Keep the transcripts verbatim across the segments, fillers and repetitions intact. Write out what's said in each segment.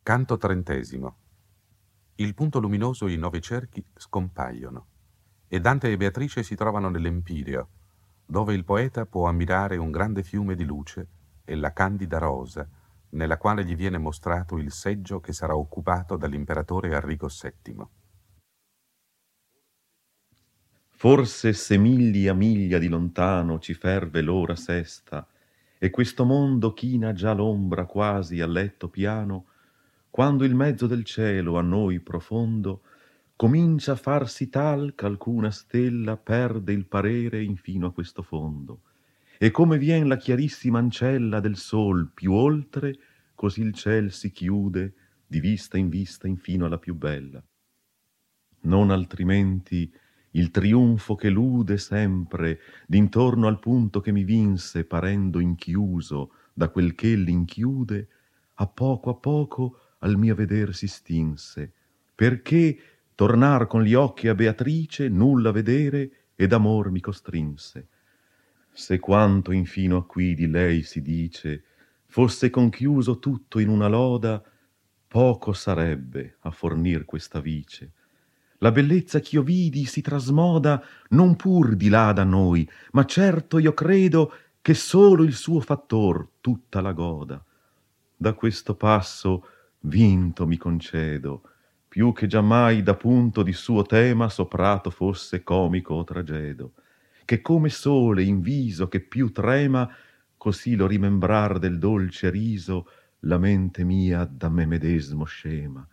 Canto trentesimo. Il punto luminoso e i nove cerchi scompaiono e Dante e Beatrice si trovano nell'Empireo, dove il poeta può ammirare un grande fiume di luce e la candida rosa, nella quale gli viene mostrato il seggio che sarà occupato dall'imperatore Arrigo settimo. Forse se miglia miglia di lontano ci ferve l'ora sesta, e questo mondo china già l'ombra quasi al letto piano, quando il mezzo del cielo a noi profondo comincia a farsi tal ch'alcuna stella perde il parere infino a questo fondo, e come vien la chiarissima ancella del sol più oltre, così il ciel si chiude di vista in vista infino alla più bella. Non altrimenti il trionfo che lude sempre d'intorno al punto che mi vinse, parendo inchiuso da quel che l'inchiude, a poco a poco al mio veder si stinse, perché tornar con gli occhi a Beatrice nulla vedere ed amor mi costrinse. Se quanto infino a qui di lei si dice fosse conchiuso tutto in una loda, poco sarebbe a fornir questa vice. La bellezza ch'io vidi si trasmoda non pur di là da noi, ma certo io credo che solo il suo fattor tutta la goda. Da questo passo vinto mi concedo, più che giammai da punto di suo tema soprato fosse comico o tragedo, che come sole in viso che più trema, così lo rimembrar del dolce riso, la mente mia da me medesmo scema.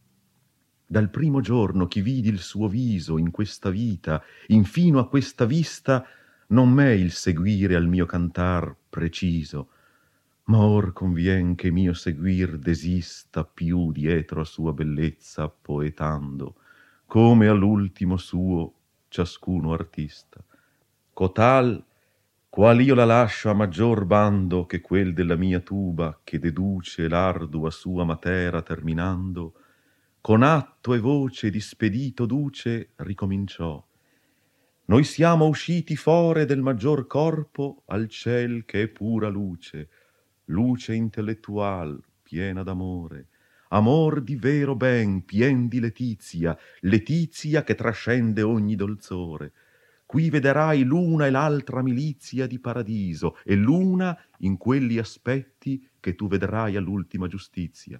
Dal primo giorno chi vidi il suo viso in questa vita, infino a questa vista, non m'è il seguire al mio cantar preciso, ma or convien che mio seguir desista più dietro a sua bellezza poetando, come all'ultimo suo ciascuno artista. Cotal, qual io la lascio a maggior bando che quel della mia tuba, che deduce l'ardua sua matera terminando, con atto e voce di spedito duce ricominciò. Noi siamo usciti fore del maggior corpo al ciel che è pura luce, luce intellettual, piena d'amore, amor di vero ben, pien di letizia, letizia che trascende ogni dolzore. Qui vederai l'una e l'altra milizia di paradiso, e l'una in quelli aspetti che tu vedrai all'ultima giustizia.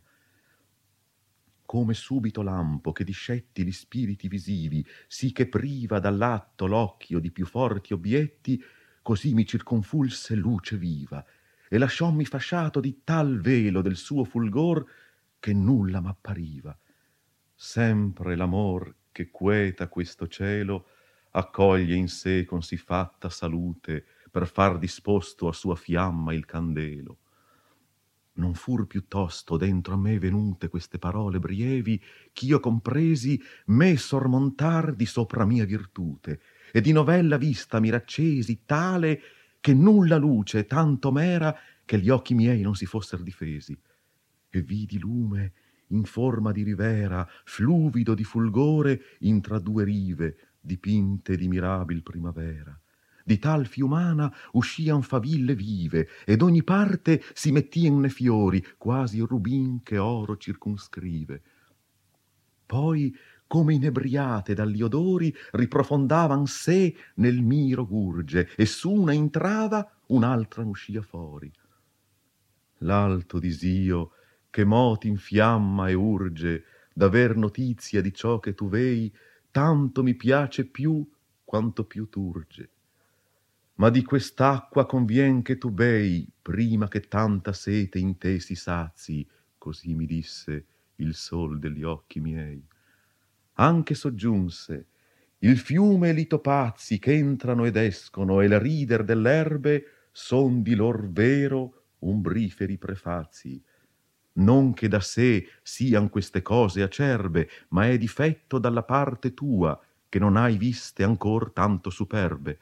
Come subito lampo che discetti gli spiriti visivi, sì che priva dall'atto l'occhio di più forti obietti, così mi circonfulse luce viva, e lasciommi fasciato di tal velo del suo fulgor, che nulla m'appariva. Sempre l'amor che queta questo cielo accoglie in sé con sì fatta salute, per far disposto a sua fiamma il candelo. Non fur piuttosto dentro a me venute queste parole brievi, ch'io compresi me sormontar di sopra mia virtute, e di novella vista mi raccesi tale che nulla luce tanto m'era che gli occhi miei non si fosser difesi. E vidi lume in forma di rivera, fluvido di fulgore, intra due rive, dipinte di mirabil primavera. Di tal fiumana uscian faville vive, ed ogni parte si mettienne fiori, quasi rubin che oro circumscrive. Poi, come inebriate dagli odori, riprofondavan sé nel miro gurge, e su una intrava, un'altra uscia fuori. L'alto disio, che moti infiamma e urge, d'aver notizia di ciò che tu vei, tanto mi piace più quanto più turge. Ma di quest'acqua convien che tu bei, prima che tanta sete in te si sazi, così mi disse il sol degli occhi miei. Anche soggiunse, il fiume e li topazzi che entrano ed escono e la rider dell'erbe son di lor vero umbriferi prefazi. Non che da sé sian queste cose acerbe, ma è difetto dalla parte tua, che non hai viste ancor tanto superbe.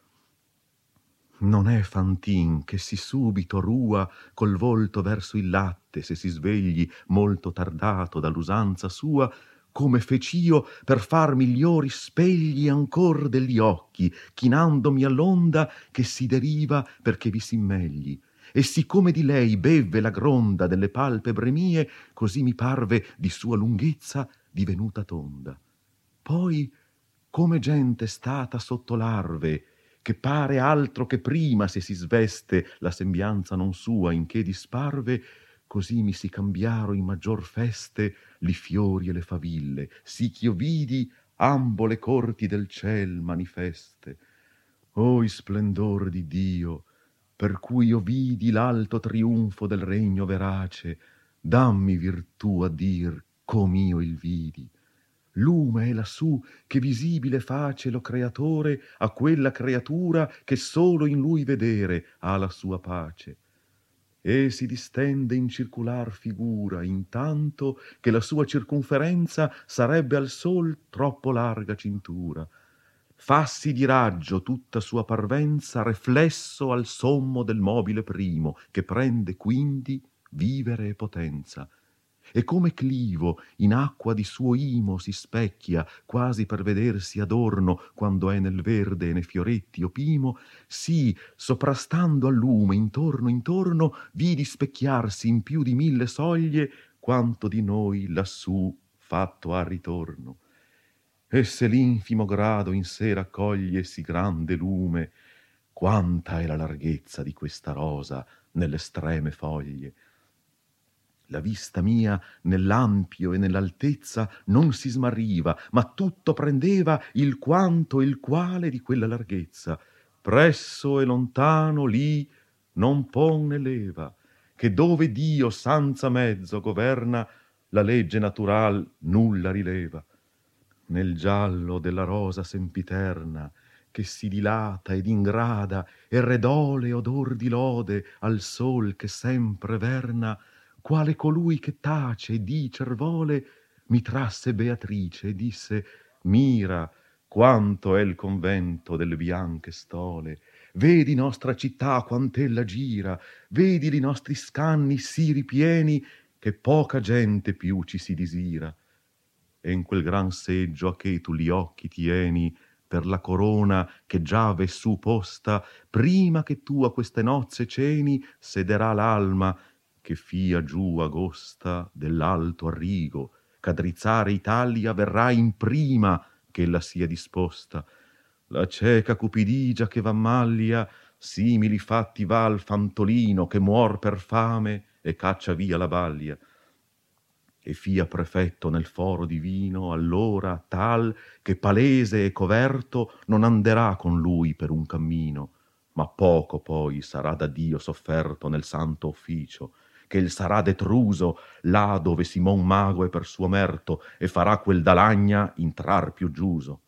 Non è fantin che si subito rua col volto verso il latte, se si svegli molto tardato dall'usanza sua, come fec'io per far migliori spegli ancor degli occhi, chinandomi all'onda che si deriva perché vi si megli, e siccome di lei bevve la gronda delle palpebre mie, così mi parve di sua lunghezza divenuta tonda. Poi, come gente stata sotto larve, che pare altro che prima se si sveste la sembianza non sua in che disparve, così mi si cambiaro in maggior feste li fiori e le faville, sì ch'io vidi ambo le corti del ciel manifeste. Oh, i splendor di Dio, per cui io vidi l'alto trionfo del regno verace, dammi virtù a dir com'io il vidi. Lume è lassù che visibile face lo creatore a quella creatura che solo in lui vedere ha la sua pace. E si distende in circular figura, intanto che la sua circonferenza sarebbe al sol troppo larga cintura. Fassi di raggio tutta sua parvenza reflesso al sommo del mobile primo, che prende quindi vivere e potenza. E come clivo in acqua di suo imo si specchia, quasi per vedersi adorno quando è nel verde e ne fioretti opimo, sì, soprastando al lume intorno intorno, vidi specchiarsi in più di mille soglie quanto di noi lassù fatto ha ritorno. E se l'infimo grado in sé raccoglie sì grande lume, quanta è la larghezza di questa rosa nelle estreme foglie. La vista mia nell'ampio e nell'altezza non si smarriva, ma tutto prendeva il quanto e il quale di quella larghezza. Presso e lontano lì non pon né leva, che dove Dio senza mezzo governa, la legge natural nulla rileva. Nel giallo della rosa sempiterna, che si dilata ed ingrada, e redole odor di lode al sol che sempre verna, quale colui che tace e dicer vole, mi trasse Beatrice e disse: mira quanto è il convento delle bianche stole, vedi nostra città quant'ella gira, vedi li nostri scanni sì ripieni, che poca gente più ci si disira. E in quel gran seggio a che tu gli occhi tieni, per la corona che già v'è su posta, prima che tu a queste nozze ceni, sederà l'alma che fia giù agosta dell'alto arrigo, c'adrizzare Italia verrà in prima ch'ella sia disposta. La cieca cupidigia che v'ammallia, simili fatti va al fantolino che muor per fame e caccia via la baglia. E fia prefetto nel foro divino allora tal che palese e coverto non anderà con lui per un cammino, ma poco poi sarà da Dio sofferto nel santo ufficio, che il sarà detruso là dove Simon Mago è per suo merto e farà quel d'Alagna intrar più giuso.